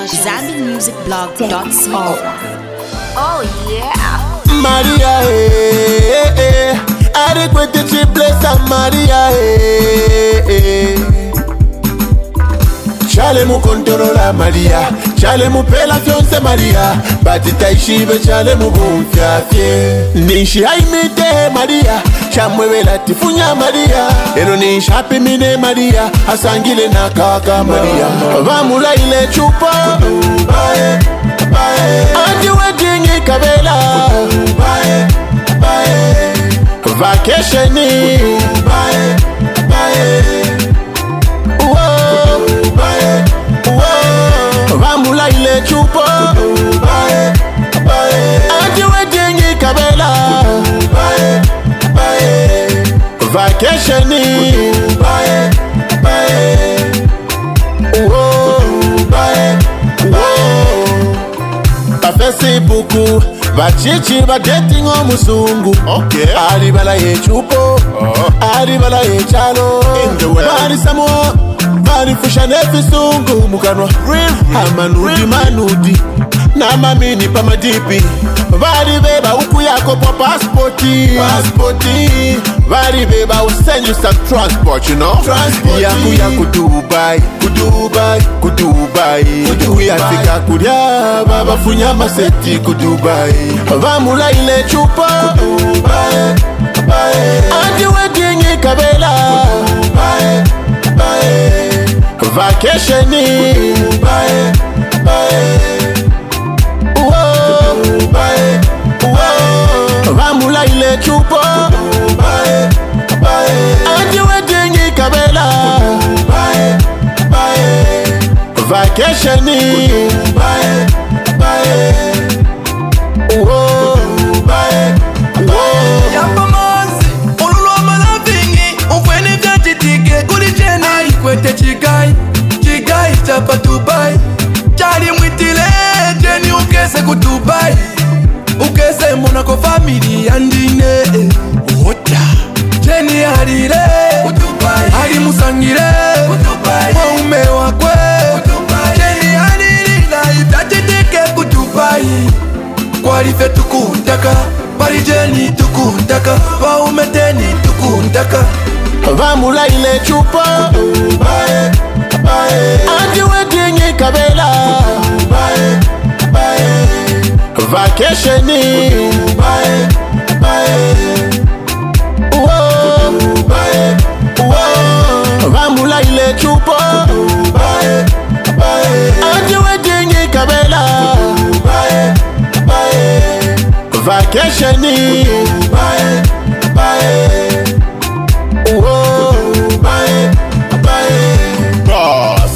ZambianMusicBlog.co. Oh yeah. Maria, adequate to bless Maria, Chale mu controla Maria, chale mu pela fiance Maria, batita ishive chale mu gonfiafie. Nishi haimite Maria, chamwewe latifunya Maria, ero nishi happy mine Maria, asangile na kaka Maria. Vamula ile chupa, bae, bae, andi wedding ikabela, bae, bae, vacationi, bae, bae. Vamula ile chupa, bae, bae, andi wedding ikabela, bae, bae, vacationi, bae, bae, bae, pa Facebook, bachichi ba dating omusungu. Okay. Ali bala ye chupo, ali bala ye chalo, bali samo. Bari fusha nefisungu mukanwa amanudi manudi na mamini pa madipi. Bari beba uku yako pa passporti. Bari beba will send you some transport, you know. Yaku yaku Dubai, Dubai. Uyafika kulia baba funya maseti ku Dubai. Vamula ile chupa, bae, bae, andi wedding ikabela, bae, bae, vacationi, bae, bae, bae, vamula ile chupa, bae, bae, andi wedding ikabela, bae, bae, vacationi, bae, bae, bae, Yapamanzi, ululwa malavingi, ukwene vya jitike kulijene. Kwete chigai chapa Dubai. Chali mwitile jeni ukese ku Dubai. Ukese Monaco family andine. Ota jeni harire ku Dubai. Hari musangire ku Dubai. Waume wakwe ku Dubai. Jeni hariri na itajitike ku Dubai. Kwarife tukundaka, pari jeni tukundaka, waume teni tukundaka. Vamula ile chupa, bae, bae, andi wedding ikabela, bae, bae, vacationi, bae, bae, bae, vamula ile chupa, bae, bae, andi wedding ikabela, bae, bae, vacationi, bae, bae. Boss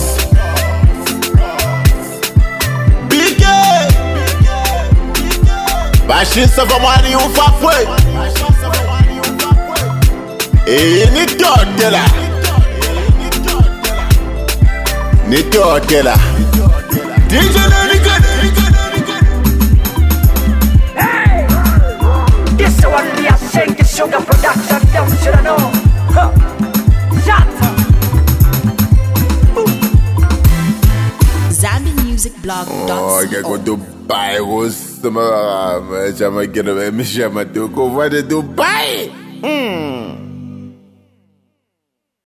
Bashisa famani ufafwe. Ni totela DJ Nanigan. Hey! This one we are saying the sugar production, don't you know? Huh. Shut up! ZambianMusicBlog.co. Oh, I go Dubai. Chama get a mission. Dubai.